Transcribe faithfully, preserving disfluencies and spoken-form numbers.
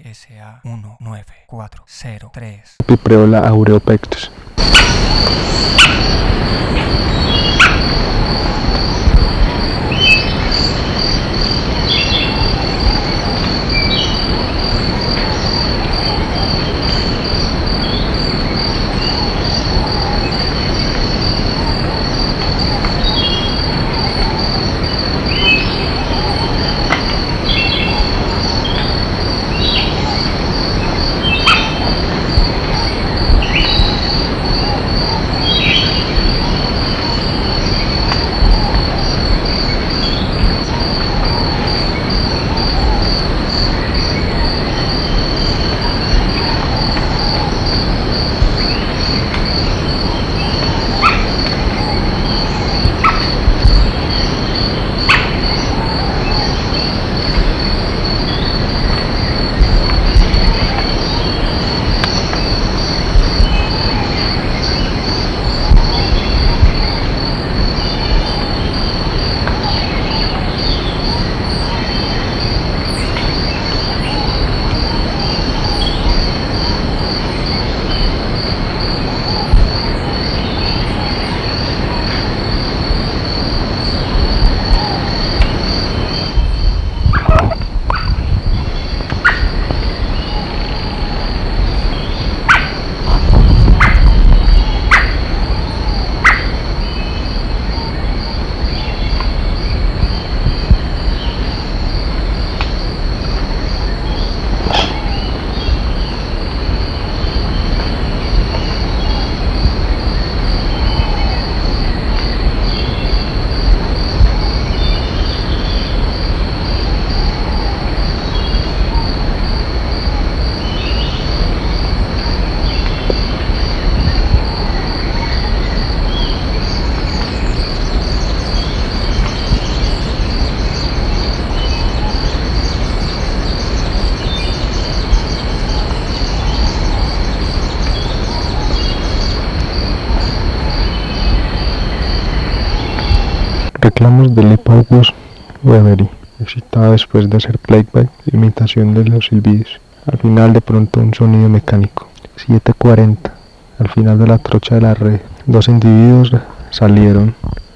S A uno nueve cuatro cero tres. Pipreola aureopectus. Reclamos de Lipaupus Weberi, excitada después de hacer playback, imitación de los silbidos. Al final de pronto un sonido mecánico. siete cuarenta, al final de la trocha de la red, dos individuos salieron